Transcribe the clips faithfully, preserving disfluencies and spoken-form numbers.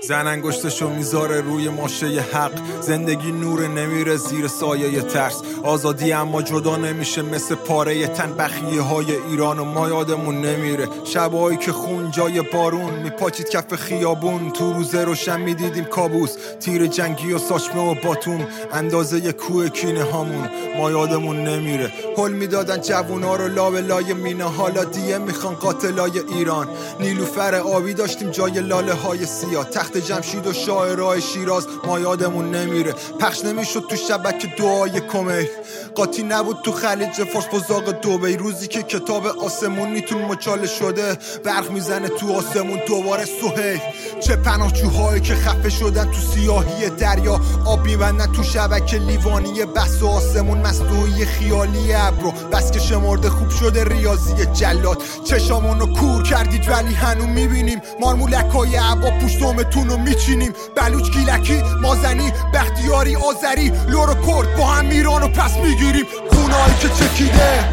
زن انگشتشو میذاره روی ماشه حق. زندگی نور نمیره زیر سایه ترس. آزادی اما جدا نمیشه مثل پاره تن. بخیه های ایران و ما یادمون نمیره. شبایی که خون جای بارون میپاچید کف خیابون. تو روز روشن میدیدیم کابوس، تیر جنگی و ساچمه و باتون اندازه ی کوه کینه هامون. ما یادمون نمیره. هل میدادن جوونا رو لابه لای مینه، حالا دیگه میخوان قاتلای ایران. نیلوفر آبی داشتیم جای لاله های سیاه. تخت جمشید و شاعرای شیراز ما یادمون نمیره. پخش نمیشد تو شبکه دعای کمیل. قاطی نبود تو خلیج فارس بزاق دوبی. روزی که کتاب آسمونی تو مچاله شده، برق میزنه تو آسمون دوباره سهیل. چه پناهجوهایی که خفه شدن تو سیاهی دریا، آب میبندن تو شبکه لیوانی بحث و آسمون مصنوعی خیالی ابرو. بس که شمرده خوب شده ریاضی جلاد. چشامونو کور کردید ولی هنو میبینیم. مارمولکای عبا پوشتومتون رو میچینیم. بلوچ گیلکی مازنی بختیاری آذری لور و کرد با هم میرانو پس میگیریم. خونایی که چکیده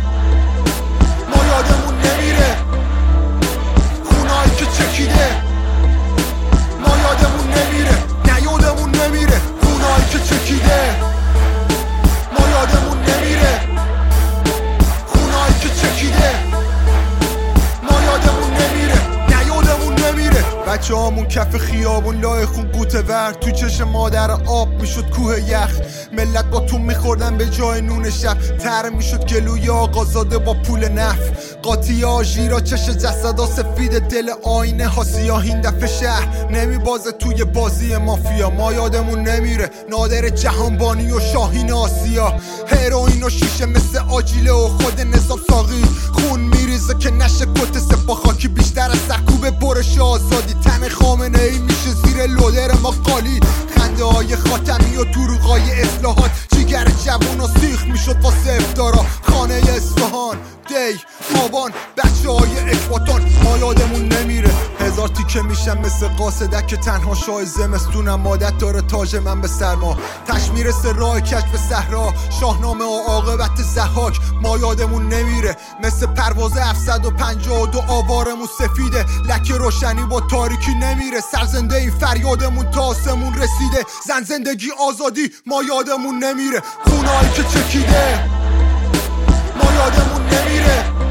ما یادمون نمیره. خونایی که چکیده ما یادمون نمیره. نه یادمون نمیره. خونایی که چکیده ما یادمون نمیره. خونایی که چکیده ما یادمون نمیره. نه یادمون نمیره. بچه هامون کف خیابون لای خون قوطه ور. تو چشم مادر آب میشد کوه یخ. ملت با تو میخوردن به جای نون شب. تر میشد گلوی آقازاده با پول نف. قاطی آژیرا چش جسدا سفید دل آینه ها سیاه. این دفعه شهر نمیبازه توی بازی مافیا. ما یادمون نمیره. نادر جهانبانی و شاهین آسیا. هروئین و شیشه مثل آجیله و خود نظام ساقی. خون میریزه که نشه کت سپاه خاکی بیشتر از سرکوب برش آزادی. تن خامنه ای میشه زیر لودر ما قالی. خنده های خاتمی و دروغای اصلاحات. جیگر جوون و سیخ میشد واسه افتارا. خانه اصفهان دی آبان بچه های اکباتان ما یادمون نمیره. هزار تیکه میشن مثل قاصدک که تنها شاه زمستونم عادت داره تاج من به سرما. تش میرسه راه کشف صحرا. شاهنامه و عاقبت ضحاک ما یادمون نمیره. مثل پرواز هفتصد و پنجاه و دو آوارمون سفیده. لکه روشنی با تاریکی نمیره. سرزنده این فریادمون تا آسمون رسیده. زن زندگی آزادی ما یادمون نمیره. خونایی که چکیده ما یادمون نمیره.